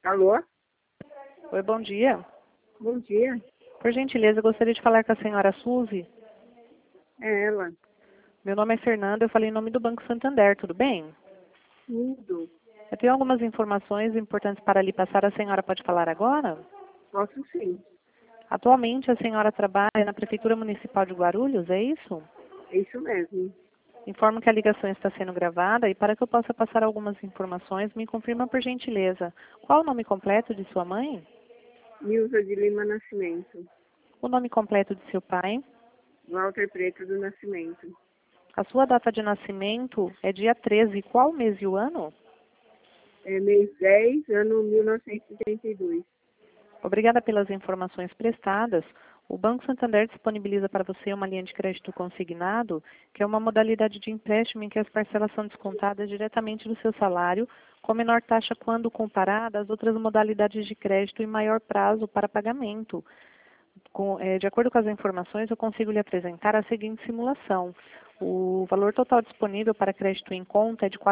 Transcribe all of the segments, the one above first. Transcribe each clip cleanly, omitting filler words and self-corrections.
Alô? Oi, bom dia. Bom dia. Por gentileza, eu gostaria de falar com a senhora Suzy. É ela. Meu nome é Fernanda, eu falei em nome do Banco Santander, tudo bem? Tudo. Eu tenho algumas informações importantes para lhe passar, a senhora pode falar agora? Posso sim. Atualmente a senhora trabalha na Prefeitura Municipal de Guarulhos, é isso? É isso mesmo. Informo que a ligação está sendo gravada e para que eu possa passar algumas informações, me confirma por gentileza. Qual o nome completo de sua mãe? Nilza de Lima Nascimento. O nome completo de seu pai? Walter Preto do Nascimento. A sua data de nascimento é dia 13, qual mês e o ano? É mês 10, ano 1972. Obrigada pelas informações prestadas. O Banco Santander disponibiliza para você uma linha de crédito consignado, que é uma modalidade de empréstimo em que as parcelas são descontadas diretamente do seu salário, com menor taxa quando comparada às outras modalidades de crédito e maior prazo para pagamento. De acordo com as informações, eu consigo lhe apresentar a seguinte simulação. O valor total disponível para crédito em conta é de R$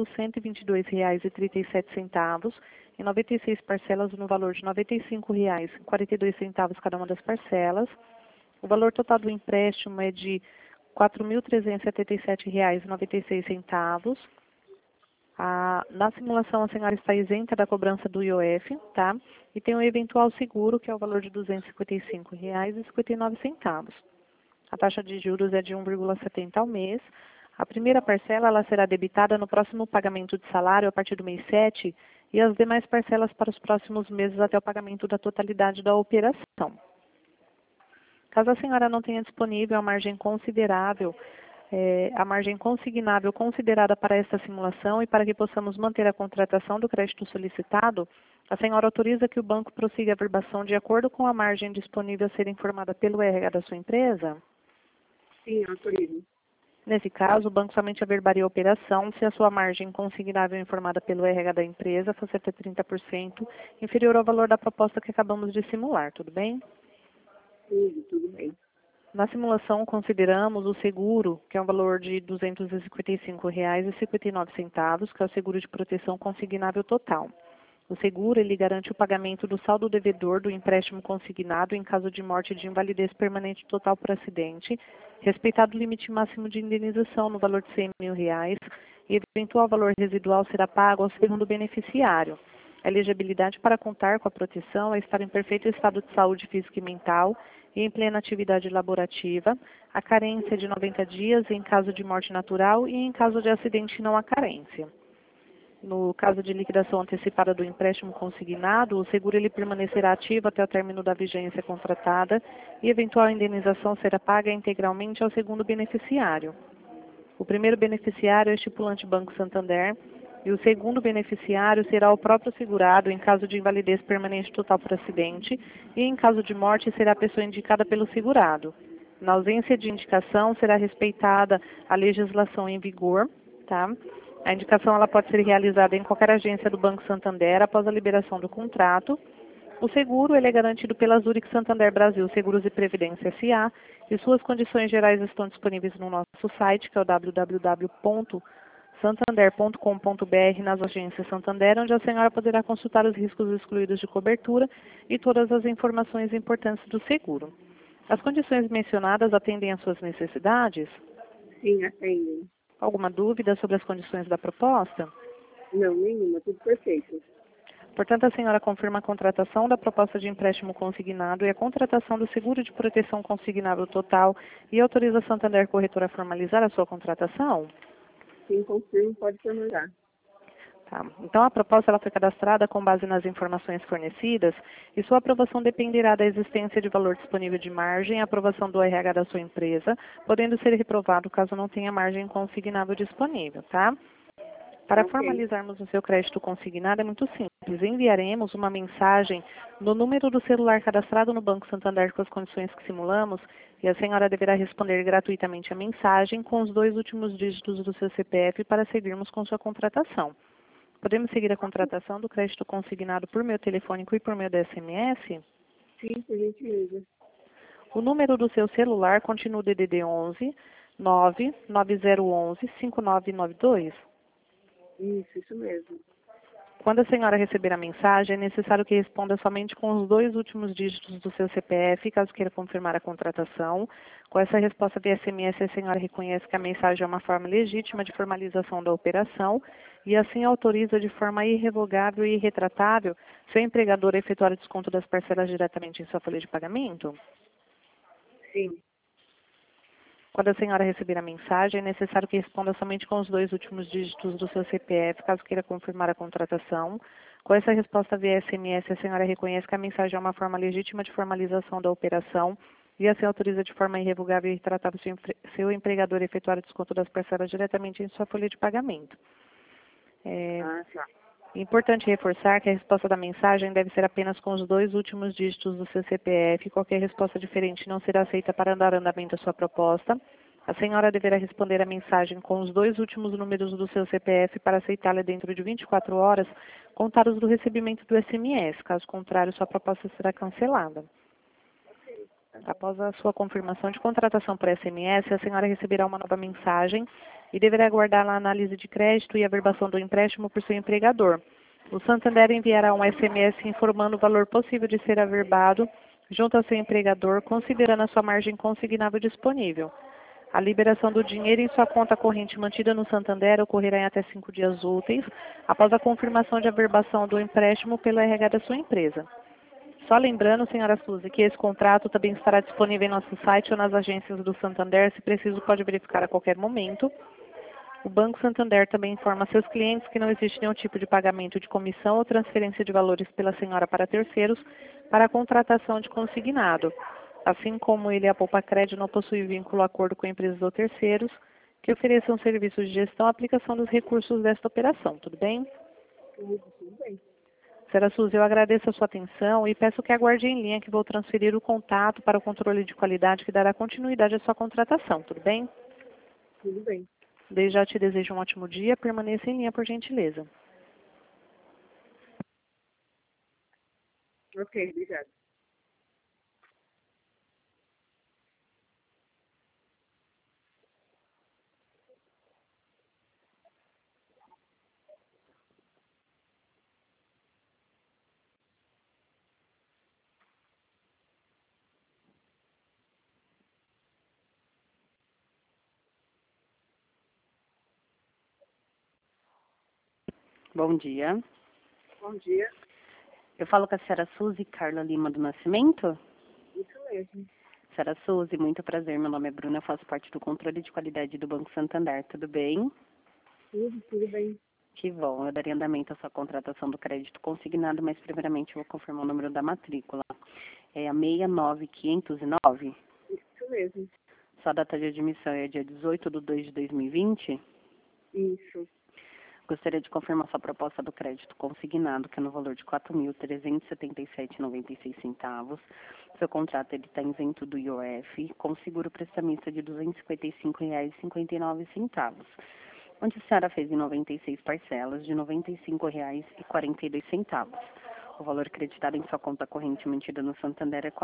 4.122,37, em 96 parcelas no valor de R$ 95,42 cada uma das parcelas. O valor total do empréstimo é de R$ 4.377,96. Na simulação, a senhora está isenta da cobrança do IOF, tá? E tem um eventual seguro, que é o valor de R$ 255,59. A taxa de juros é de 1,70 ao mês. A primeira parcela ela será debitada no próximo pagamento de salário a partir do mês 7 e as demais parcelas para os próximos meses até o pagamento da totalidade da operação. Caso a senhora não tenha disponível a margem considerável, a margem consignável considerada para esta simulação e para que possamos manter a contratação do crédito solicitado, a senhora autoriza que o banco prossiga a verbação de acordo com a margem disponível a ser informada pelo RH da sua empresa? Sim, autorizo. Nesse caso, o banco somente averbaria a operação se a sua margem consignável informada pelo RH da empresa fosse até 30% inferior ao valor da proposta que acabamos de simular, tudo bem? Tudo bem. Na simulação, consideramos o seguro, que é um valor de R$ 255,59, que é o seguro de proteção consignável total. O seguro, ele garante o pagamento do saldo devedor do empréstimo consignado em caso de morte e de invalidez permanente total por acidente, respeitado o limite máximo de indenização no valor de R$ 100.000, e eventual valor residual será pago ao segundo beneficiário. A elegibilidade para contar com a proteção é estar em perfeito estado de saúde física e mental e em plena atividade laborativa, a carência de 90 dias em caso de morte natural e em caso de acidente não há carência. No caso de liquidação antecipada do empréstimo consignado, o seguro ele permanecerá ativo até o término da vigência contratada e eventual indenização será paga integralmente ao segundo beneficiário. O primeiro beneficiário é o estipulante Banco Santander e o segundo beneficiário será o próprio segurado em caso de invalidez permanente total por acidente e em caso de morte será a pessoa indicada pelo segurado. Na ausência de indicação, será respeitada a legislação em vigor, tá? A indicação ela pode ser realizada em qualquer agência do Banco Santander após a liberação do contrato. O seguro ele é garantido pela Zurich Santander Brasil Seguros e Previdência S.A. e suas condições gerais estão disponíveis no nosso site, que é o www.santander.com.br, nas agências Santander, onde a senhora poderá consultar os riscos excluídos de cobertura e todas as informações importantes do seguro. As condições mencionadas atendem às suas necessidades? Sim, atendem. Alguma dúvida sobre as condições da proposta? Não, nenhuma. Tudo perfeito. Portanto, a senhora confirma a contratação da proposta de empréstimo consignado e a contratação do seguro de proteção consignável total e autoriza a Santander Corretora a formalizar a sua contratação? Sim, confirmo, pode formalizar. Tá. Então, a proposta ela foi cadastrada com base nas informações fornecidas e sua aprovação dependerá da existência de valor disponível de margem e aprovação do RH da sua empresa, podendo ser reprovado caso não tenha margem consignável disponível, tá? Para formalizarmos o seu crédito consignado é muito simples. Enviaremos uma mensagem no número do celular cadastrado no Banco Santander com as condições que simulamos e a senhora deverá responder gratuitamente a mensagem com os 2 últimos dígitos do seu CPF para seguirmos com sua contratação. Podemos seguir a contratação do crédito consignado por meio telefônico e por meio da SMS? Sim, por gentileza. O número do seu celular continua o DDD 11 99011 5992. Isso mesmo. Quando a senhora receber a mensagem, é necessário que responda somente com os 2 últimos dígitos do seu CPF, caso queira confirmar a contratação. Com essa resposta via SMS, a senhora reconhece que a mensagem é uma forma legítima de formalização da operação e assim autoriza de forma irrevogável e irretratável seu empregador a efetuar o desconto das parcelas diretamente em sua folha de pagamento? Sim. Quando a senhora receber a mensagem, é necessário que responda somente com os 2 últimos dígitos do seu CPF, caso queira confirmar a contratação. Com essa resposta via SMS, a senhora reconhece que a mensagem é uma forma legítima de formalização da operação e assim autoriza de forma irrevogável e irretratável seu empregador a efetuar o desconto das parcelas diretamente em sua folha de pagamento. Tá. É importante reforçar que a resposta da mensagem deve ser apenas com os 2 últimos dígitos do seu CPF. Qualquer resposta diferente não será aceita para dar andamento à sua proposta. A senhora deverá responder a mensagem com os 2 últimos números do seu CPF para aceitá-la dentro de 24 horas, contados do recebimento do SMS. Caso contrário, sua proposta será cancelada. Após a sua confirmação de contratação por SMS, a senhora receberá uma nova mensagem e deverá aguardar a análise de crédito e a averbação do empréstimo por seu empregador. O Santander enviará um SMS informando o valor possível de ser averbado junto ao seu empregador, considerando a sua margem consignável disponível. A liberação do dinheiro em sua conta corrente mantida no Santander ocorrerá em até 5 dias úteis, após a confirmação de averbação do empréstimo pelo RH da sua empresa. Só lembrando, senhora Suzy, que esse contrato também estará disponível em nosso site ou nas agências do Santander. Se preciso, pode verificar a qualquer momento. O Banco Santander também informa seus clientes que não existe nenhum tipo de pagamento de comissão ou transferência de valores pela senhora para terceiros para a contratação de consignado. Assim como ele, a Poupa Crédito, não possui vínculo ou acordo com empresas ou terceiros que ofereçam serviços de gestão e aplicação dos recursos desta operação. Tudo bem? Tudo bem. Senhora Suzy, eu agradeço a sua atenção e peço que aguarde em linha que vou transferir o contato para o controle de qualidade que dará continuidade à sua contratação. Tudo bem? Tudo bem. Desde já te desejo um ótimo dia. Permaneça em linha, por gentileza. Ok, obrigada. Bom dia. Bom dia. Eu falo com a senhora Suzy Carla Lima do Nascimento. Isso mesmo. Senhora Suzy, muito prazer. Meu nome é Bruna, eu faço parte do controle de qualidade do Banco Santander. Tudo bem? Tudo bem. Que bom. Eu daria andamento à sua contratação do crédito consignado, mas primeiramente eu vou confirmar o número da matrícula. É a 69509. Isso mesmo. Sua data de admissão é dia 18/2/2020. Isso. Gostaria de confirmar sua proposta do crédito consignado, que é no valor de R$ 4.377,96. Seu contrato está isento do IOF, com seguro prestamista de R$ 255,59, onde a senhora fez em 96 parcelas de R$ 95,42. O valor creditado em sua conta corrente mantida no Santander é R$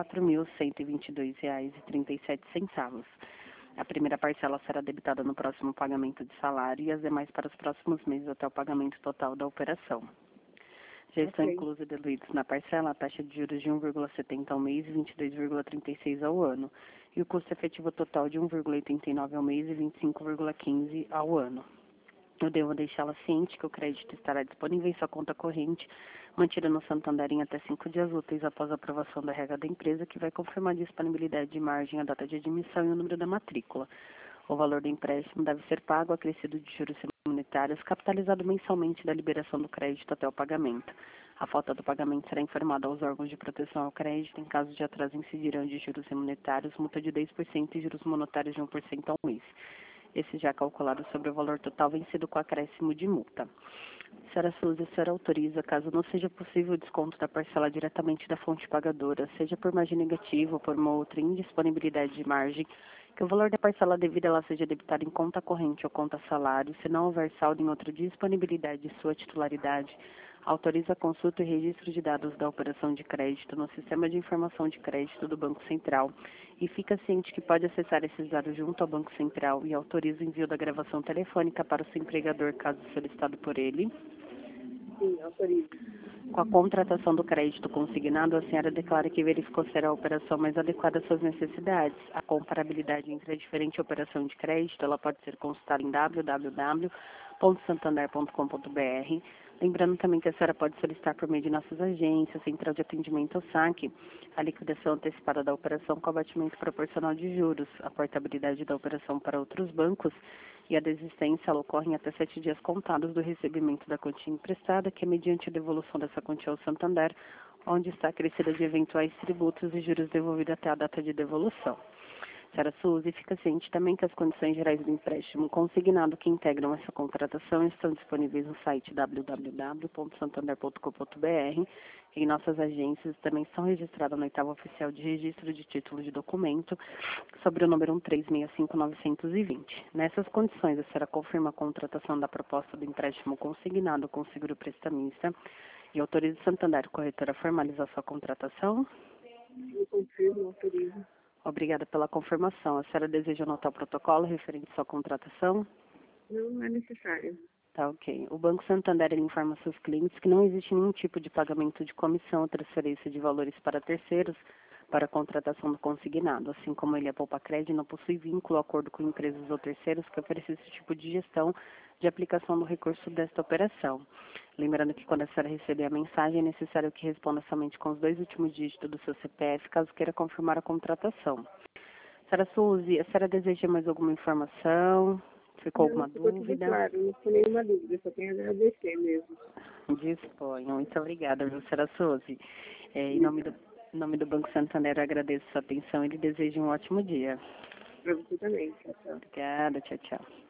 4.122,37. A primeira parcela será debitada no próximo pagamento de salário e as demais para os próximos meses até o pagamento total da operação. Já estão inclusos e diluídos na parcela a taxa de juros de 1,70 ao mês e 22,36 ao ano, e o custo efetivo total de 1,89 ao mês e 25,15 ao ano. Eu devo deixá-la ciente que o crédito estará disponível em sua conta corrente, mantida no Santander em até 5 dias úteis após a aprovação da regra da empresa, que vai confirmar a disponibilidade de margem, a data de admissão e o número da matrícula. O valor do empréstimo deve ser pago, acrescido de juros monetários, capitalizado mensalmente da liberação do crédito até o pagamento. A falta do pagamento será informada aos órgãos de proteção ao crédito. Em caso de atraso, incidirão de juros monetários, multa de 10% e juros monetários de 1% ao mês. Esse já calculado sobre o valor total vencido com acréscimo de multa. Senhora Suzy, a senhora autoriza, caso não seja possível o desconto da parcela diretamente da fonte pagadora, seja por margem negativa ou por uma outra indisponibilidade de margem, que o valor da parcela devida ela seja debitado em conta corrente ou conta salário, se não houver saldo em outra disponibilidade de sua titularidade, autoriza a consulta e registro de dados da operação de crédito no Sistema de Informação de Crédito do Banco Central e fica ciente que pode acessar esses dados junto ao Banco Central e autoriza o envio da gravação telefônica para o seu empregador, caso solicitado por ele. Sim, autorizo. Com a contratação do crédito consignado, a senhora declara que verificou ser a operação mais adequada às suas necessidades. A comparabilidade entre a diferente operação de crédito, ela pode ser consultada em www.santander.com.br. Lembrando também que a senhora pode solicitar por meio de nossas agências, central de atendimento ao saque, a liquidação antecipada da operação com abatimento proporcional de juros, a portabilidade da operação para outros bancos e a desistência ela ocorre em até 7 dias contados do recebimento da quantia emprestada, que é mediante a devolução dessa quantia ao Santander, onde está acrescida de eventuais tributos e juros devolvidos até a data de devolução. Senhora Suzy, fica ciente também que as condições gerais do empréstimo consignado que integram essa contratação estão disponíveis no site www.santander.com.br. Em nossas agências também são registradas no oitavo oficial de registro de título de documento sobre o número 1365920. Nessas condições, a senhora confirma a contratação da proposta do empréstimo consignado com seguro prestamista e autoriza o Santander Corretora a formalizar sua contratação? Eu confirmo, autorizo. Obrigada pela confirmação. A senhora deseja anotar o protocolo referente à sua contratação? Não é necessário. Tá, ok. O Banco Santander ele informa seus clientes que não existe nenhum tipo de pagamento de comissão ou transferência de valores para terceiros para a contratação do consignado. Assim como ele, a Poupa-Cred, não possui vínculo, acordo com empresas ou terceiros que ofereçam esse tipo de gestão de aplicação do recurso desta operação. Lembrando que quando a senhora receber a mensagem, é necessário que responda somente com os 2 últimos dígitos do seu CPF, caso queira confirmar a contratação. Senhora Suzy, a senhora deseja mais alguma informação? Ficou alguma Ficou tudo dúvida? claro, não ficou nenhuma dúvida, só tenho a agradecer mesmo. Disponho. Muito obrigada, viu, senhora Suzy. Em nome do Banco Santander, eu agradeço a sua atenção e lhe desejo um ótimo dia. Para você também, tchau, tchau. Obrigada, tchau, tchau.